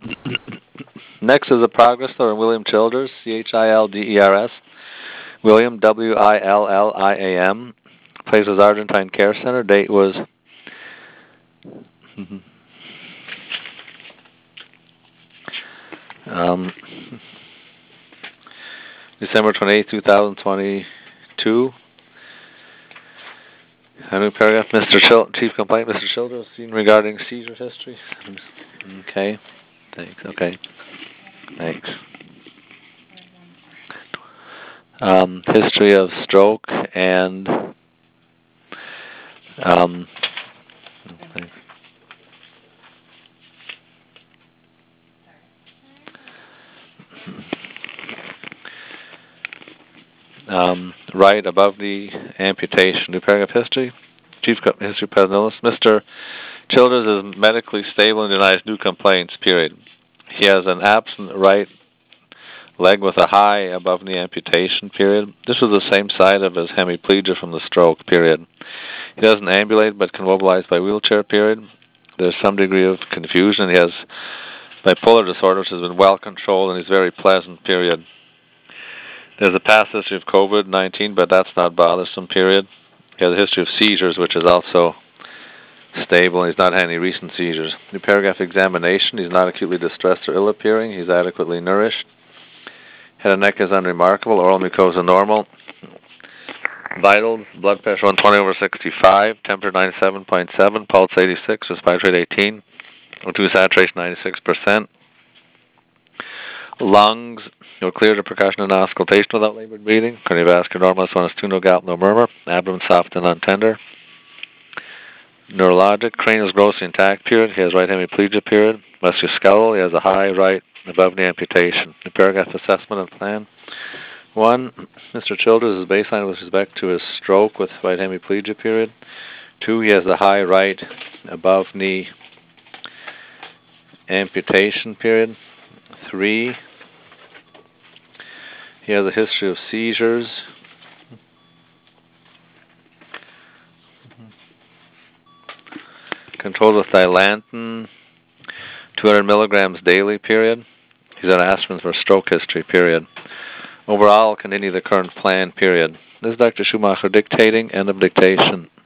Next is a progress story on William Childers, Childers. William, William, place was Argentine Care Center. Date was um, December 28, 2022. A new paragraph, Chief Complaint, Mr. Childers, seen regarding seizure history. Okay, thanks. Okay, thanks. History of stroke and thanks. Right above the amputation. New paragraph history. Chief History Present illness. Mr. Childers is medically stable and denies new complaints, period. He has an absent right leg with a high above knee amputation, period. This was the same side of his hemiplegia from the stroke, period. He doesn't ambulate but can mobilize by wheelchair, period. There's some degree of confusion. He has bipolar disorder, which has been well controlled, and he's very pleasant, period. There's a past history of COVID-19, but that's not bothersome, period. He has a history of seizures, which is also stable, and he's not had any recent seizures. New paragraph examination. He's not acutely distressed or ill-appearing. He's adequately nourished. Head and neck is unremarkable. Oral mucosa normal. Vitals, blood pressure 120/65, temperature 97.7, pulse 86, respiratory rate 18, O2 saturation 96%. Lungs, no clear to percussion and auscultation without labored breathing. Cardiovascular normal, S1S2, no gout, no murmur. Abdomen soft and untender. Neurologic, cranial is grossly intact, period. He has right hemiplegia, period. Musculoskeletal, he has a high right above knee amputation. The paragraph assessment and plan. 1. Mr. Childers is baseline with respect to his stroke with right hemiplegia, period. 2. He has the high right above knee amputation, period. 3. He has a history of seizures. Controlled with Dilantin, 200 milligrams daily, period. He's on aspirin for stroke history, period. Overall, continue the current plan, period. This is Dr. Schumacher dictating. End of dictation.